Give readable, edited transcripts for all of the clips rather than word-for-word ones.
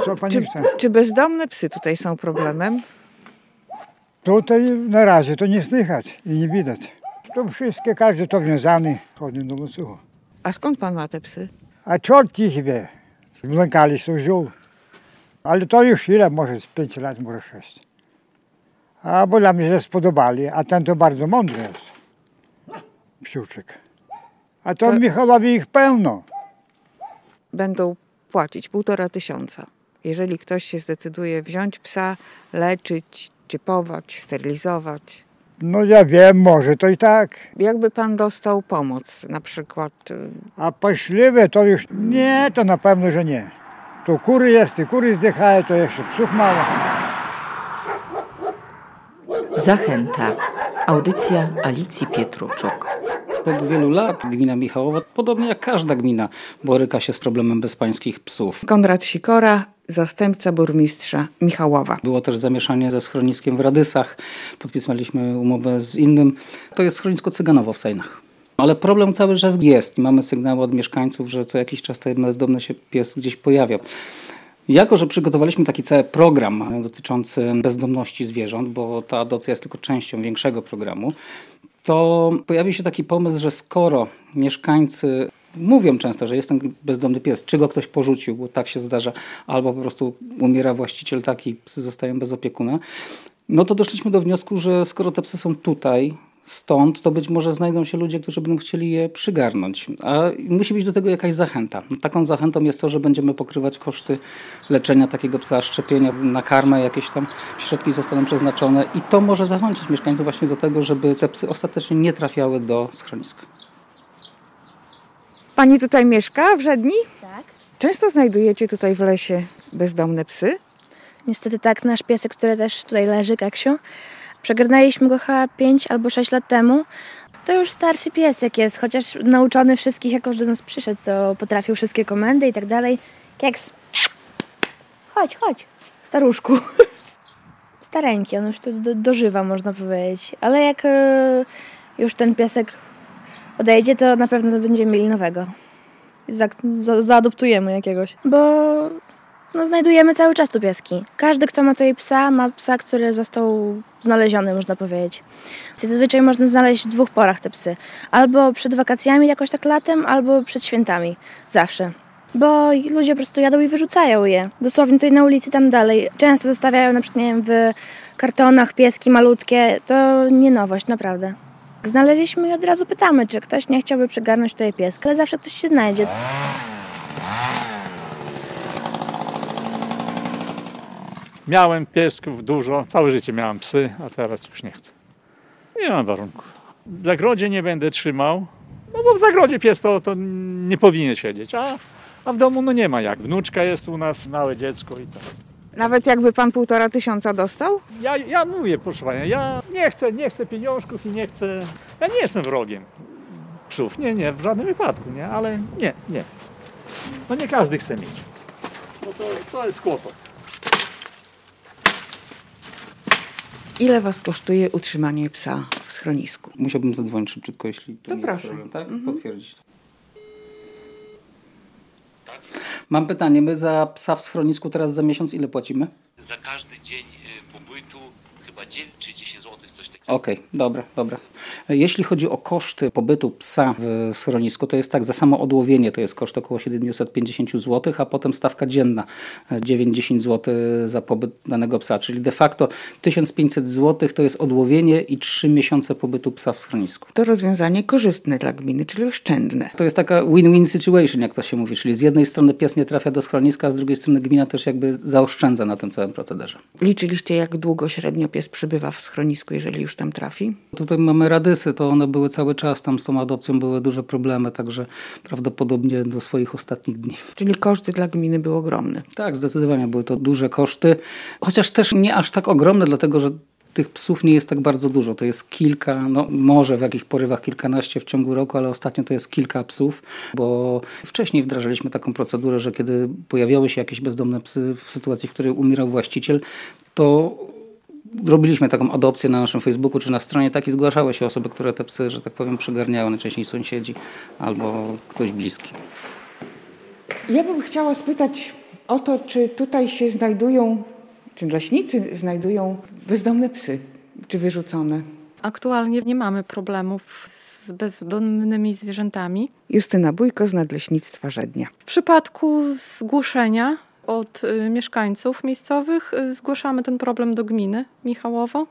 Co pani chce? Czy bezdomne psy tutaj są problemem? Tutaj na razie to nie słychać i nie widać. To wszystkie, każdy to wiązany, chodzi do łańcuchu. A skąd pan ma te psy? A czort ich wie. Wląkali się wziął. Ale to już ile? Może z 5 lat, może 6. A bo dla mnie się spodobali, a ten to bardzo mądry jest. Psiuczek. A to Michalowi ich pełno. Będą płacić 1500. Jeżeli ktoś się zdecyduje wziąć psa, leczyć, czypować, sterylizować. No ja wiem, może to i tak. Jakby pan dostał pomoc, na przykład... A paśliwe to już nie, to na pewno, że nie. To kury jest, i kury zdychają, to jeszcze psów mało. Zachęta. Audycja Alicji Pietruczuk. Od wielu lat gmina Michałowo, podobnie jak każda gmina, boryka się z problemem bezpańskich psów. Konrad Sikora, zastępca burmistrza Michałowa. Było też zamieszanie ze schroniskiem w Radysach. Podpisaliśmy umowę z innym. To jest schronisko Cyganowo w Sejnach. Ale problem cały czas jest. Mamy sygnały od mieszkańców, że co jakiś czas ten bezdomny się pies gdzieś pojawia. Jako że przygotowaliśmy taki cały program dotyczący bezdomności zwierząt, bo ta adopcja jest tylko częścią większego programu, to pojawił się taki pomysł, że skoro mieszkańcy mówią często, że jest ten bezdomny pies, czy go ktoś porzucił, bo tak się zdarza, albo po prostu umiera właściciel taki, psy zostają bez opiekuna, no to doszliśmy do wniosku, że skoro te psy są tutaj, stąd, to być może znajdą się ludzie, którzy będą chcieli je przygarnąć. A musi być do tego jakaś zachęta. Taką zachętą jest to, że będziemy pokrywać koszty leczenia takiego psa, szczepienia na karmę, jakieś tam środki zostaną przeznaczone i to może zachęcić mieszkańców właśnie do tego, żeby te psy ostatecznie nie trafiały do schroniska. Pani tutaj mieszka w Żedni? Tak. Często znajdujecie tutaj w lesie bezdomne psy? Niestety tak, nasz piesek, który też tutaj leży, Kaksiu, przegarnęliśmy go chyba 5 albo 6 lat temu. To już starszy piesek jest, chociaż nauczony wszystkich, jak już do nas przyszedł, to potrafił wszystkie komendy i tak dalej. Kieks, chodź, staruszku. Stareńki, on już tu dożywa, można powiedzieć. Ale jak już ten piesek odejdzie, to na pewno będziemy mieli nowego. Zaadoptujemy jakiegoś. Bo znajdujemy cały czas tu pieski. Każdy, kto ma tutaj psa, ma psa, który został znaleziony, można powiedzieć. Zazwyczaj można znaleźć w 2 porach te psy. Albo przed wakacjami jakoś tak latem, albo przed świętami. Zawsze. Bo ludzie po prostu jadą i wyrzucają je. Dosłownie tutaj na ulicy, tam dalej. Często zostawiają na przykład, nie wiem, w kartonach pieski malutkie. To nie nowość, naprawdę. Znaleźliśmy i od razu pytamy, czy ktoś nie chciałby przygarnąć tutaj pieska, ale zawsze ktoś się znajdzie. Miałem piesków dużo, całe życie miałem psy, a teraz już nie chcę. Nie mam warunków. W zagrodzie nie będę trzymał, no bo w zagrodzie pies to nie powinien siedzieć, a w domu no nie ma jak. Wnuczka jest u nas, małe dziecko i tak. Nawet jakby pan 1500 dostał? Ja mówię, proszę pana, ja nie chcę pieniążków i nie chcę, ja nie jestem wrogiem psów, nie, w żadnym wypadku, nie, ale nie. No nie każdy chce mieć, bo to jest kłopot. Ile was kosztuje utrzymanie psa w schronisku? Musiałbym zadzwonić szybciutko, jeśli to nie proszę. jest problem, tak? Potwierdzić to. Mam pytanie, my za psa w schronisku teraz za miesiąc ile płacimy? Za każdy dzień pobytu chyba 9 czy 10 zł, coś takiego. Okej, dobra. Jeśli chodzi o koszty pobytu psa w schronisku, to jest tak, za samo odłowienie to jest koszt około 750 zł, a potem stawka dzienna 9-10 zł za pobyt danego psa, czyli de facto 1500 zł to jest odłowienie i 3 miesiące pobytu psa w schronisku. To rozwiązanie korzystne dla gminy, czyli oszczędne. To jest taka win-win situation, jak to się mówi, czyli z jednej strony pies nie trafia do schroniska, a z drugiej strony gmina też jakby zaoszczędza na tym całym procederze. Liczyliście, jak długo średnio pies przebywa w schronisku, jeżeli już tam trafi? Tutaj mamy Radysy, to one były cały czas, tam z tą adopcją były duże problemy, także prawdopodobnie do swoich ostatnich dni. Czyli koszty dla gminy były ogromne. Tak, zdecydowanie były to duże koszty, chociaż też nie aż tak ogromne, dlatego że tych psów nie jest tak bardzo dużo. To jest kilka, no może w jakichś porywach kilkanaście w ciągu roku, ale ostatnio to jest kilka psów, bo wcześniej wdrażaliśmy taką procedurę, że kiedy pojawiały się jakieś bezdomne psy w sytuacji, w której umierał właściciel, to robiliśmy taką adopcję na naszym Facebooku czy na stronie, tak i zgłaszały się osoby, które te psy, że tak powiem, przygarniały, najczęściej sąsiedzi albo ktoś bliski. Ja bym chciała spytać O to, czy tutaj się znajdują, czy leśnicy znajdują bezdomne psy, czy wyrzucone. Aktualnie nie mamy problemów z bezdomnymi zwierzętami. Justyna Bójko z Nadleśnictwa Żednia. W przypadku zgłoszenia od mieszkańców miejscowych zgłaszamy ten problem do gminy Michałowo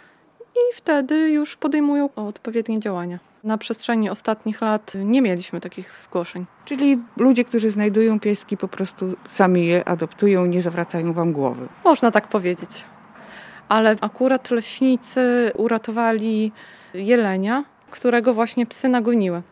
i wtedy już podejmują odpowiednie działania. Na przestrzeni ostatnich lat nie mieliśmy takich zgłoszeń. Czyli ludzie, którzy znajdują pieski, po prostu sami je adoptują, nie zawracają wam głowy. Można tak powiedzieć. Ale akurat leśnicy uratowali jelenia, którego właśnie psy nagoniły.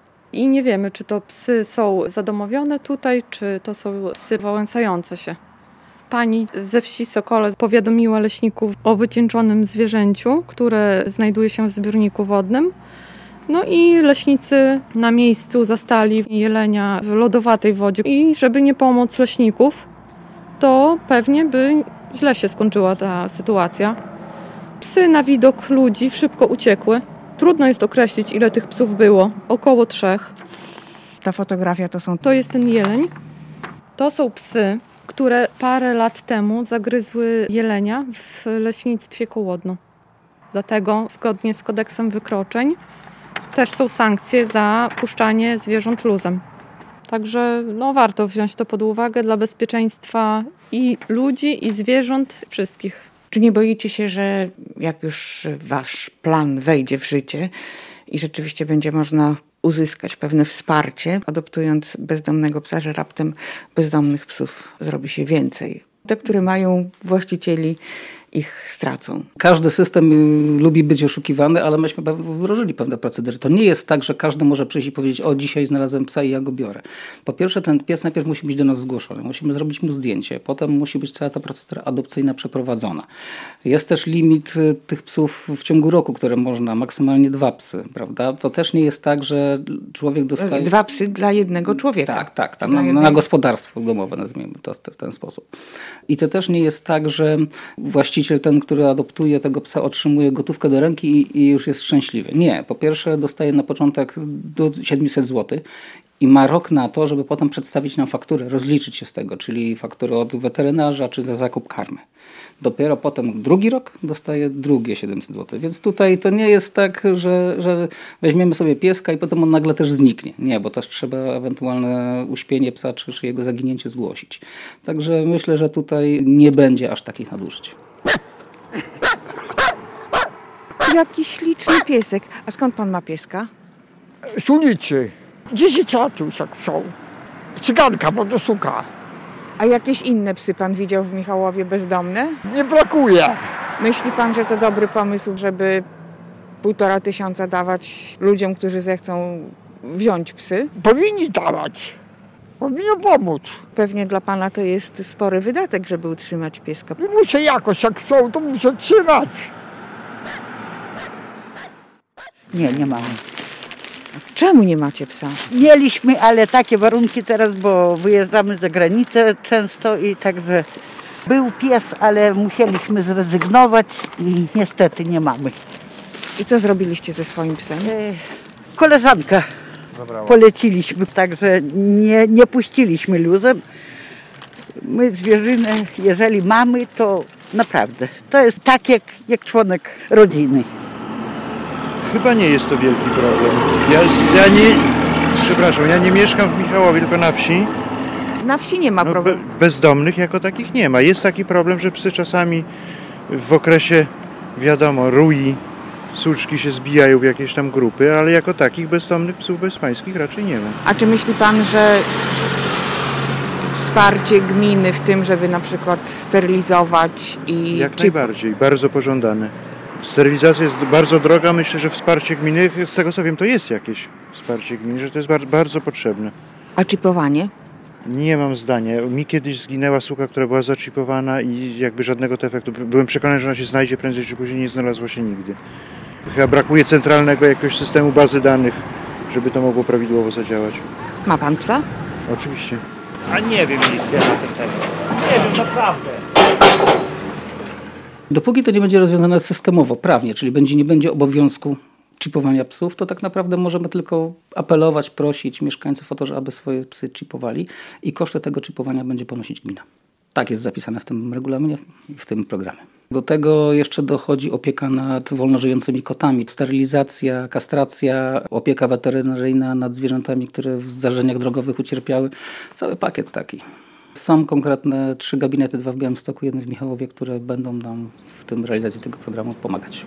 I nie wiemy, czy to psy są zadomowione tutaj, czy to są psy wałęsające się. Pani ze wsi Sokole powiadomiła leśników o wycieńczonym zwierzęciu, które znajduje się w zbiorniku wodnym. No i leśnicy na miejscu zastali jelenia w lodowatej wodzie. I żeby nie pomóc leśników, to pewnie by źle się skończyła ta sytuacja. Psy na widok ludzi szybko uciekły. Trudno jest określić, ile tych psów było. Około 3. Ta fotografia To jest ten jeleń. To są psy, które parę lat temu zagryzły jelenia w leśnictwie Kołodno. Dlatego zgodnie z kodeksem wykroczeń też są sankcje za puszczanie zwierząt luzem. Także warto wziąć to pod uwagę dla bezpieczeństwa i ludzi, i zwierząt, wszystkich. Czy nie boicie się, że jak już wasz plan wejdzie w życie i rzeczywiście będzie można uzyskać pewne wsparcie, adoptując bezdomnego psa, że raptem bezdomnych psów zrobi się więcej? Te, które mają właścicieli, ich stracą. Każdy system lubi być oszukiwany, ale myśmy wdrożyli pewne procedury. To nie jest tak, że każdy może przyjść i powiedzieć: o, dzisiaj znalazłem psa i ja go biorę. Po pierwsze, ten pies najpierw musi być do nas zgłoszony. Musimy zrobić mu zdjęcie. Potem musi być cała ta procedura adopcyjna przeprowadzona. Jest też limit tych psów w ciągu roku, które można, maksymalnie 2 psy, prawda? To też nie jest tak, że człowiek dostaje... 2 psy dla jednego człowieka. Tak. Na gospodarstwo domowe, nazwijmy to w ten sposób. I to też nie jest tak, że właściciel ten, który adoptuje tego psa, otrzymuje gotówkę do ręki i już jest szczęśliwy. Nie. Po pierwsze dostaje na początek do 700 zł i ma rok na to, żeby potem przedstawić nam fakturę, rozliczyć się z tego, czyli fakturę od weterynarza czy za zakup karmy. Dopiero potem drugi rok dostaje drugie 700 zł. Więc tutaj to nie jest tak, że weźmiemy sobie pieska i potem on nagle też zniknie. Nie, bo też trzeba ewentualne uśpienie psa czy jego zaginięcie zgłosić. Także myślę, że tutaj nie będzie aż takich nadużyć. Jaki śliczny piesek. A skąd pan ma pieska? Z ulicy. Dziesięciatuś jak są. Cyganka podoszuka. A jakieś inne psy pan widział w Michałowie bezdomne? Nie brakuje. Myśli pan, że to dobry pomysł, żeby 1500 dawać ludziom, którzy zechcą wziąć psy? Powinni dawać. Powinno pomóc. Pewnie dla pana to jest spory wydatek, żeby utrzymać pieska. Muszę jakoś, jak chcą, to muszę trzymać. Nie mamy. Czemu nie macie psa? Mieliśmy, ale takie warunki teraz, bo wyjeżdżamy za granicę często i także był pies, ale musieliśmy zrezygnować i niestety nie mamy. I co zrobiliście ze swoim psem? Koleżanka poleciliśmy, także nie puściliśmy luzem. My zwierzynę, jeżeli mamy, to naprawdę, to jest tak jak członek rodziny. Chyba nie jest to wielki problem. Ja nie mieszkam w Michałowie, tylko na wsi. Na wsi nie ma problemu. Bezdomnych jako takich nie ma. Jest taki problem, że psy czasami w okresie, wiadomo, rui, suczki się zbijają w jakieś tam grupy, ale jako takich bezdomnych psów bezpańskich raczej nie ma. A czy myśli pan, że wsparcie gminy w tym, żeby na przykład sterylizować i... Jak najbardziej, bardzo pożądane. Sterylizacja jest bardzo droga, myślę, że wsparcie gminy, z tego co wiem, to jest jakieś wsparcie gminy, że to jest bardzo potrzebne. A czipowanie? Nie mam zdania. Mi kiedyś zginęła suka, która była zaczipowana i jakby żadnego efektu. Byłem przekonany, że ona się znajdzie prędzej czy później, nie znalazła się nigdy. Chyba brakuje centralnego jakiegoś systemu bazy danych, żeby to mogło prawidłowo zadziałać. Ma pan psa? Oczywiście. A nie wiem nic ja na ten temat. Nie wiem, naprawdę. Dopóki to nie będzie rozwiązane systemowo, prawnie, czyli nie będzie obowiązku czipowania psów, to tak naprawdę możemy tylko apelować, prosić mieszkańców o to, aby swoje psy czipowali i koszty tego czipowania będzie ponosić gmina. Tak jest zapisane w tym regulaminie, w tym programie. Do tego jeszcze dochodzi opieka nad wolno żyjącymi kotami, sterylizacja, kastracja, opieka weterynaryjna nad zwierzętami, które w zdarzeniach drogowych ucierpiały. Cały pakiet taki. Są konkretne 3 gabinety, 2 w Białymstoku, 1 w Michałowie, które będą nam w tym realizacji tego programu pomagać.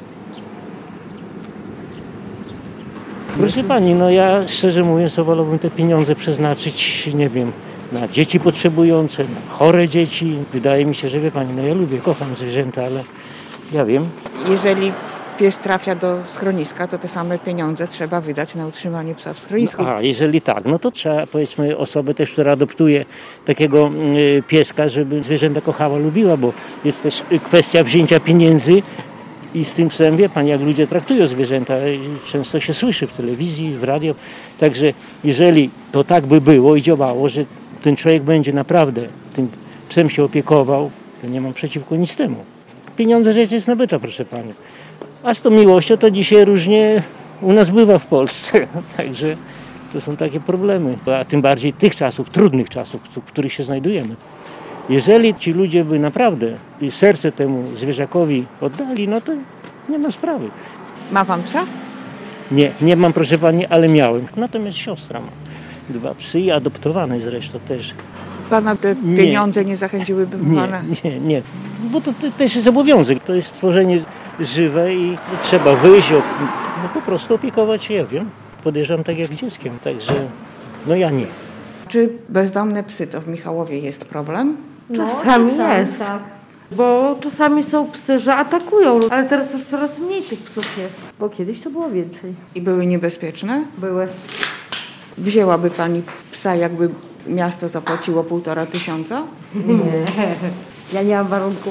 Proszę pani, no ja szczerze mówiąc wolałbym te pieniądze przeznaczyć, nie wiem, na dzieci potrzebujące, na chore dzieci. Wydaje mi się, że wie pani, no ja lubię, kocham zwierzęta, ale ja wiem. Jeżeli pies trafia do schroniska, to te same pieniądze trzeba wydać na utrzymanie psa w schronisku. No, jeżeli tak, no to trzeba, powiedzmy, osobę też, która adoptuje takiego pieska, żeby zwierzęta kochała, lubiła, bo jest też kwestia wzięcia pieniędzy i z tym psem, wie pani, jak ludzie traktują zwierzęta, często się słyszy w telewizji, w radio. Także jeżeli to tak by było i działało, że ten człowiek będzie naprawdę tym psem się opiekował, to nie mam przeciwko nic temu. Pieniądze rzecz jest nabyta, proszę pani. A z tą miłością to dzisiaj różnie u nas bywa w Polsce. Także to są takie problemy. A tym bardziej tych czasów, trudnych czasów, w których się znajdujemy. Jeżeli ci ludzie by naprawdę serce temu zwierzakowi oddali, no to nie ma sprawy. Ma pan psa? Nie mam, proszę pani, ale miałem. Natomiast siostra ma 2 psy i adoptowane zresztą też. Pana te pieniądze nie zachęciłyby pana? Nie. Bo to też jest obowiązek. To jest stworzenie żywe i trzeba wyjść, no po prostu opiekować się, ja wiem. Podejrzewam tak jak dzieckiem, także no ja nie. Czy bezdomne psy to w Michałowie jest problem? Czasami jest, tak. Bo czasami są psy, że atakują, ale teraz już coraz mniej tych psów jest, bo kiedyś to było więcej. I były niebezpieczne? Były. Wzięłaby pani psa, jakby miasto zapłaciło 1500? Nie, ja nie mam warunków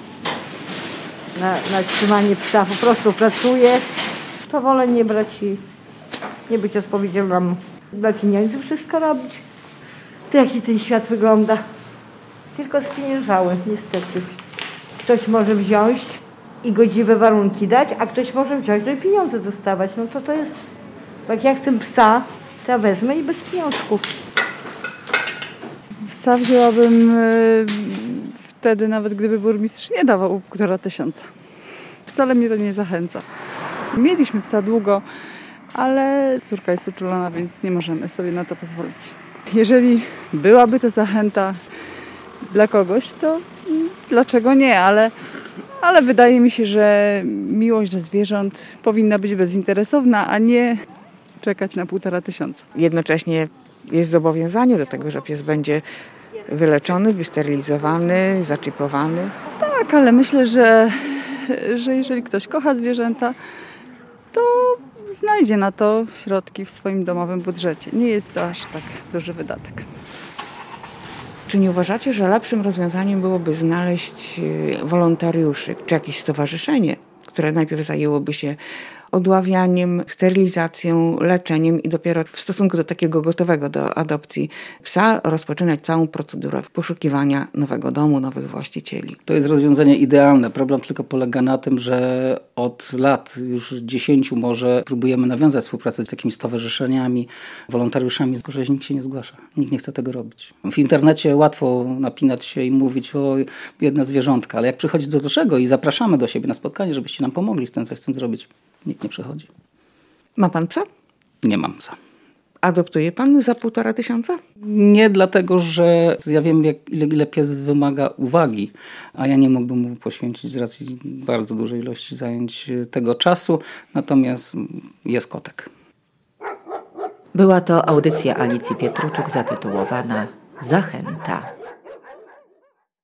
na trzymanie psa, po prostu pracuję, to wolę nie brać i nie być odpowiedzialną. Dla pieniędzy wszystko robić. To jaki ten świat wygląda. Tylko spieniężały, niestety. Ktoś może wziąć i godziwe warunki dać, a ktoś może wziąć i pieniądze dostawać. No to jest, jak ja chcę psa, to ja wezmę i bez pieniążków. Psa wzięłabym wtedy, nawet gdyby burmistrz nie dawał 1500. Wcale mnie to nie zachęca. Mieliśmy psa długo, ale córka jest uczulona, więc nie możemy sobie na to pozwolić. Jeżeli byłaby to zachęta dla kogoś, to dlaczego nie, ale wydaje mi się, że miłość do zwierząt powinna być bezinteresowna, a nie czekać na 1500. Jednocześnie jest zobowiązanie do tego, że pies będzie wyleczony, wysterylizowany, zaczipowany. Tak, ale myślę, że jeżeli ktoś kocha zwierzęta, to znajdzie na to środki w swoim domowym budżecie. Nie jest to aż tak duży wydatek. Czy nie uważacie, że lepszym rozwiązaniem byłoby znaleźć wolontariuszy, czy jakieś stowarzyszenie, które najpierw zajęłoby się odławianiem, sterylizacją, leczeniem i dopiero w stosunku do takiego gotowego do adopcji psa rozpoczynać całą procedurę poszukiwania nowego domu, nowych właścicieli? To jest rozwiązanie idealne. Problem tylko polega na tym, że od lat, już 10 może, próbujemy nawiązać współpracę z takimi stowarzyszeniami, wolontariuszami, tylko że nikt się nie zgłasza. Nikt nie chce tego robić. W internecie łatwo napinać się i mówić o biedne zwierzątka, ale jak przychodzi do czego i zapraszamy do siebie na spotkanie, żebyście nam pomogli z tym, co chcemy zrobić, nikt nie przychodzi. Ma pan psa? Nie mam psa. Adoptuje pan za 1500? Nie, dlatego że ja wiem, ile pies wymaga uwagi, a ja nie mógłbym mu poświęcić z racji bardzo dużej ilości zajęć tego czasu, natomiast jest kotek. Była to audycja Alicji Pietruczuk zatytułowana Zachęta.